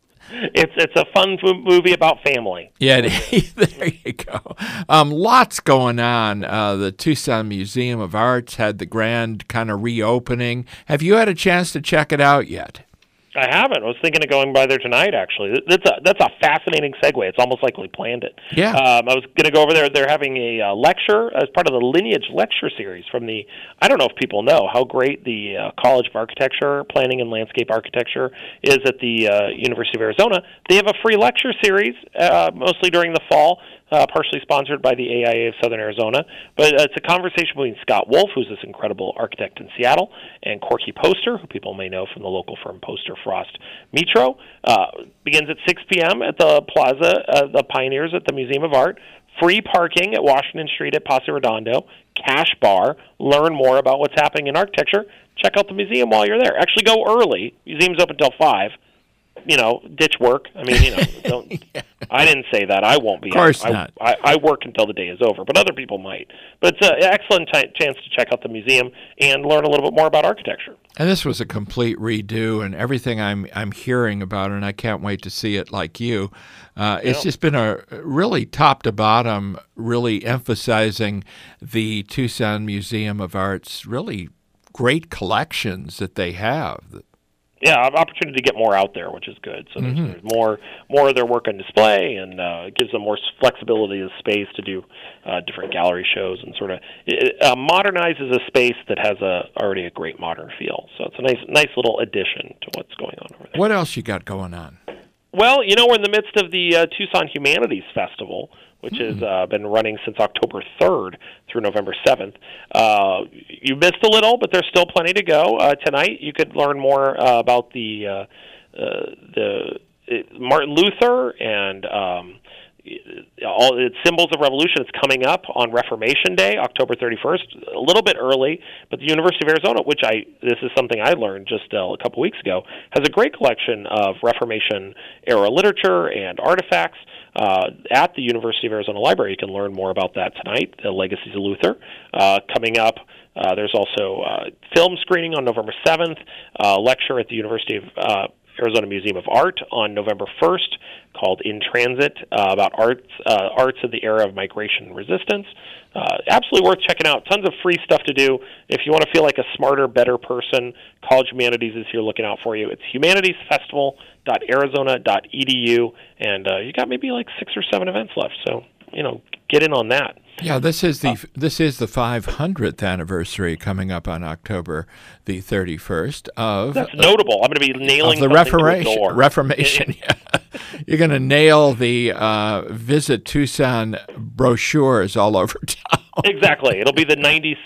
S14: It's it's a fun f- movie about family.
S2: Yeah, there you go. Um, lots going on. Uh, the Tucson Museum of Arts had the grand kind of reopening. Have you had a chance to check it out yet?
S14: I haven't. I was thinking of going by there tonight, actually. That's a that's a fascinating segue. It's almost like we planned it.
S2: Yeah.
S14: Um, I was going to go over there. They're having a uh, lecture as part of the Lineage Lecture Series from the, I don't know if people know how great the uh, College of Architecture, Planning and Landscape Architecture is at the uh, University of Arizona. They have a free lecture series, uh, mostly during the fall, Uh, partially sponsored by the A I A of Southern Arizona. But uh, it's a conversation between Scott Wolf, who's this incredible architect in Seattle, and Corky Poster, who people may know from the local firm Poster Frost Mitro. Uh, begins at six p.m. at the Plaza, uh, the Pioneers at the Museum of Art. Free parking at Washington Street at Paso Redondo. Cash bar. Learn more about what's happening in architecture. Check out the museum while you're there. Actually, go early. Museum's open until five. You know, ditch work. I mean, you know, don't, yeah. I didn't say that. I won't be.
S2: Of course
S14: I,
S2: not.
S14: I, I work until the day is over, but other people might. But it's an excellent t- chance to check out the museum and learn a little bit more about architecture.
S2: And this was a complete redo, and everything I'm I'm hearing about it, and I can't wait to see it like you. Uh, it's yeah. just been a really top to bottom, really emphasizing the Tucson Museum of Art's really great collections that they have.
S14: Yeah, opportunity to get more out there, which is good. So there's,
S2: Mm-hmm.
S14: there's more more of their work on display, and uh, it gives them more flexibility of space to do uh, different gallery shows, and sort of it, uh, modernizes a space that has a already a great modern feel. So it's a nice nice little addition to what's going on over there.
S2: What else you got going on?
S14: Well, you know, we're in the midst of the uh, Tucson Humanities Festival, which mm. has uh, been running since October third through November seventh. Uh, you missed a little, but there's still plenty to go. Uh, tonight, you could learn more uh, about the uh, uh, the uh, Martin Luther and um, all its symbols of revolution. It's coming up on Reformation Day, October thirty-first, a little bit early, but the University of Arizona, which I this is something I learned just uh, a couple weeks ago, has a great collection of Reformation era literature and artifacts. Uh, at the University of Arizona Library. You can learn more about that tonight, the Legacies of Luther. Uh, coming up, uh, there's also uh, film screening on November seventh, uh, lecture at the University of uh, Arizona Museum of Art on November first called In Transit, uh, about arts, uh, arts of the era of migration and resistance. Uh, absolutely worth checking out. Tons of free stuff to do. If you want to feel like a smarter, better person, College Humanities is here looking out for you. It's humanities festival dot arizona dot e d u, and uh, you got maybe like six or seven events left, so, you know, get in on that.
S2: Yeah, this is the uh, this is the five hundredth anniversary coming up on October the thirty-first of.
S14: That's notable. I'm going to be nailing
S2: the Reformation. Reformation. Yeah. You're going to nail the uh, Visit Tucson brochures all over town.
S14: Exactly. It'll be the ninety-sixth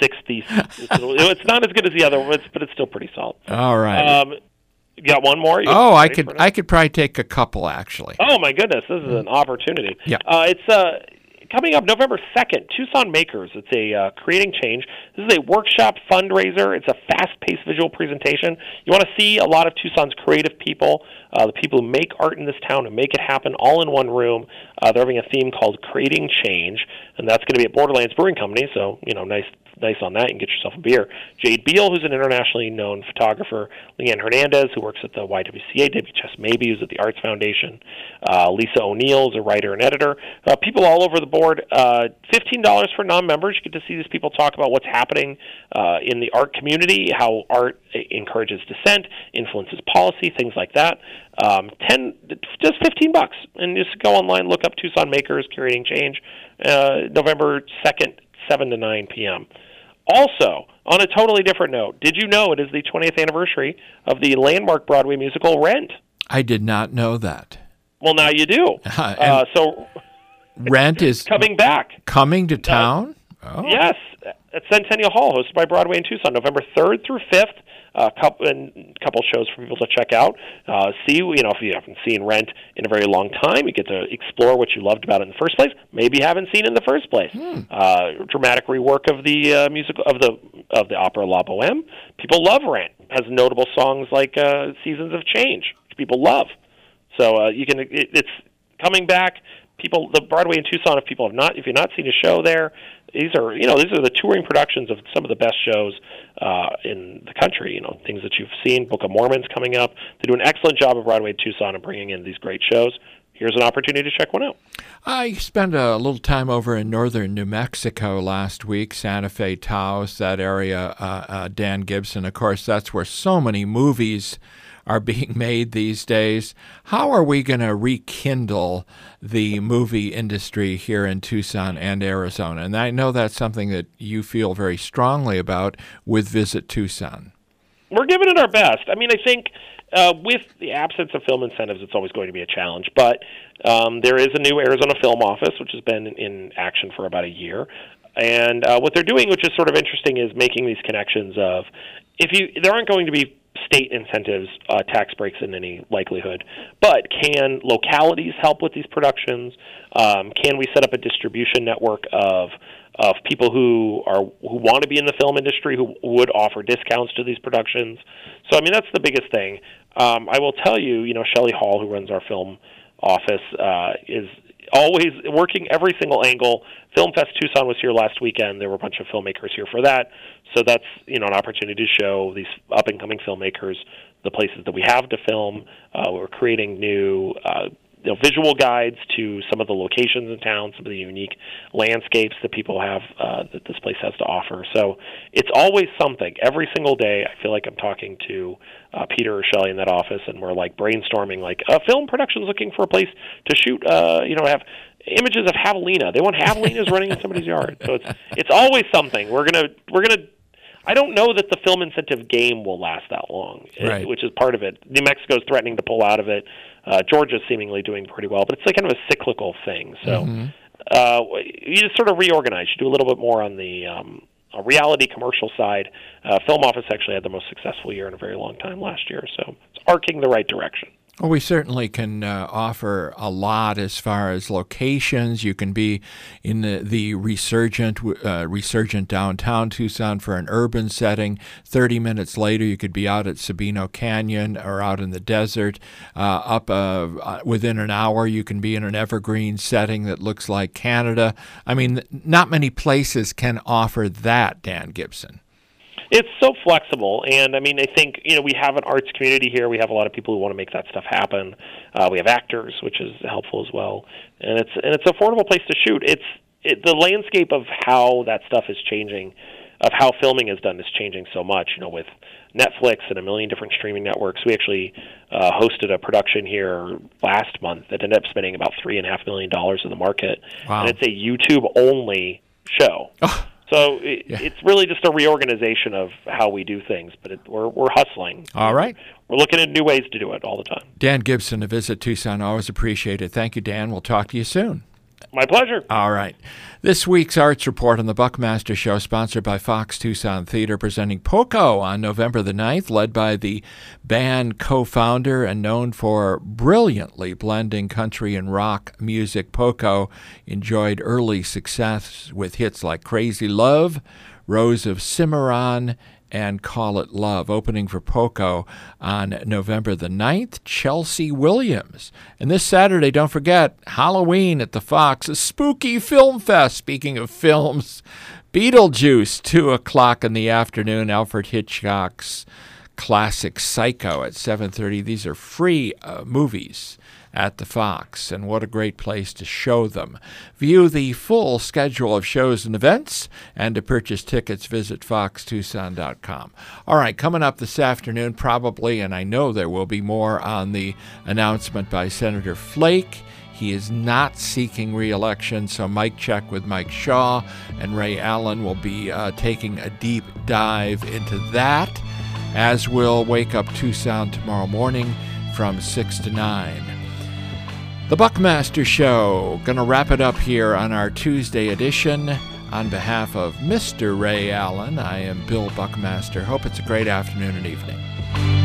S14: least it's, it's not as good as the other ones, but it's still pretty solid.
S2: All right.
S14: Um, you got one more? You
S2: oh, I could I could probably take a couple actually.
S14: Oh my goodness, this is an opportunity.
S2: Yeah.
S14: Uh, it's uh, coming up November second. Tucson Makers. It's a uh, creating change. This is a workshop fundraiser. It's a fast-paced visual presentation. You want to see a lot of Tucson's creative people, uh, the people who make art in this town and make it happen all in one room. Uh, they're having a theme called Creating Change, and that's going to be at Borderlands Brewing Company. So you know, nice. Nice on that. You can get yourself a beer. Jade Beal, who's an internationally known photographer. Leanne Hernandez, who works at the Y W C A. Debbie Chess Maybe, who's at the Arts Foundation. Uh, Lisa O'Neill is a writer and editor. Uh, people all over the board. Uh, fifteen dollars for non-members. You get to see these people talk about what's happening uh, in the art community, how art encourages dissent, influences policy, things like that. Um, ten, just fifteen bucks, and just go online, look up Tucson Makers, Creating Change, uh, November second, seven to nine p.m. Also, on a totally different note, did you know it is the twentieth anniversary of the landmark Broadway musical Rent?
S2: I did not know that.
S14: Well, now you do. uh, so,
S2: Rent is
S14: coming back.
S2: Coming to town?
S14: Uh, oh. Yes, at Centennial Hall, hosted by Broadway in Tucson, November third through fifth. A couple and couple shows for people to check out. Uh, see, you know, if you haven't seen Rent in a very long time, you get to explore what you loved about it in the first place. Maybe you haven't seen it in the first place.
S2: Hmm.
S14: Uh, dramatic rework of the uh, musical of the of the opera La Boheme. People love Rent. It has notable songs like uh, "Seasons of Change," which people love. So uh, you can. It, it's coming back. People, the Broadway in Tucson. If people have not, if you've not seen a show there, these are you know these are the touring productions of some of the best shows uh, in the country. You know, things that you've seen. Book of Mormon's coming up. They do an excellent job of Broadway in Tucson and bringing in these great shows. Here's an opportunity to check one out.
S2: I spent a little time over in northern New Mexico last week, Santa Fe, Taos, that area. Uh, uh, Dan Gibson, of course, that's where so many movies are being made these days. How are we going to rekindle the movie industry here in Tucson and Arizona? And I know that's something that you feel very strongly about with Visit Tucson.
S14: We're giving it our best. I mean, I think uh, with the absence of film incentives, it's always going to be a challenge. But um, there is a new Arizona Film Office, which has been in action for about a year. And uh, what they're doing, which is sort of interesting, is making these connections of, if you, there aren't going to be state incentives, uh, tax breaks in any likelihood, but can localities help with these productions? Um, can we set up a distribution network of of people who are who want to be in the film industry who would offer discounts to these productions? So, I mean, that's the biggest thing. Um, I will tell you, you know, Shelley Hall, who runs our film office, uh, is always working every single angle. Film Fest Tucson was here last weekend. There were a bunch of filmmakers here for that. So that's, you know, an opportunity to show these up-and-coming filmmakers the places that we have to film. Uh, we're creating new uh, you know, visual guides to some of the locations in town, some of the unique landscapes that people have uh, that this place has to offer. So it's always something. Every single day I feel like I'm talking to uh, Peter or Shelley in that office, and we're like brainstorming, like, a film production's looking for a place to shoot, uh, you know, have images of javelina. They want javelinas running in somebody's yard. So it's it's always something. We're gonna we're gonna. I don't know that the film incentive game will last that long,
S2: right.
S14: which is part of it. New Mexico's threatening to pull out of it. Uh, Georgia's seemingly doing pretty well, but it's like kind of a cyclical thing. So
S2: mm-hmm.
S14: uh, you just sort of reorganize. You do a little bit more on the um, reality commercial side. Uh, Film Office actually had the most successful year in a very long time last year, so it's arcing the right direction.
S2: Well, we certainly can uh, offer a lot as far as locations. You can be in the, the resurgent uh, resurgent downtown Tucson for an urban setting. Thirty minutes later, you could be out at Sabino Canyon or out in the desert. Uh, up uh, within an hour, you can be in an evergreen setting that looks like Canada. I mean, not many places can offer that, Dan Gibson.
S14: It's so flexible, and I mean, I think, you know, we have an arts community here. We have a lot of people who want to make that stuff happen. Uh, we have actors, which is helpful as well, and it's and it's an affordable place to shoot. It's it, the landscape of how that stuff is changing, of how filming is done, is changing so much. You know, with Netflix and a million different streaming networks, we actually uh, hosted a production here last month that ended up spending about three and a half million dollars in the market,
S2: wow.
S14: and it's a YouTube only show.
S2: Oh.
S14: So it, yeah. it's really just a reorganization of how we do things, but it, we're we're hustling.
S2: All right.
S14: We're looking at new ways to do it all the time.
S2: Dan Gibson, a Visit Tucson. Always appreciate it. Thank you, Dan. We'll talk to you soon.
S14: My pleasure.
S2: All right. This week's Arts Report on the Buckmaster Show, sponsored by Fox Tucson Theater, presenting Poco on November the ninth, led by the band co-founder and known for brilliantly blending country and rock music. Poco enjoyed early success with hits like Crazy Love, Rose of Cimarron, and Call It Love. Opening for Poco on November the ninth, Chelsea Williams. And this Saturday, don't forget, Halloween at the Fox, a spooky film fest. Speaking of films, Beetlejuice, two o'clock in the afternoon, Alfred Hitchcock's classic Psycho at seven thirty. These are free uh, movies at the Fox, and what a great place to show them. View the full schedule of shows and events, and to purchase tickets, visit fox tucson dot com. All right, coming up this afternoon, probably, and I know there will be more on the announcement by Senator Flake. He is not seeking re-election, so Mike Check with Mike Shaw and Ray Allen will be uh, taking a deep dive into that, as will Wake Up Tucson tomorrow morning from six to nine. The Buckmaster Show, going to wrap it up here on our Tuesday edition. On behalf of Mister Ray Allen, I am Bill Buckmaster. Hope it's a great afternoon and evening.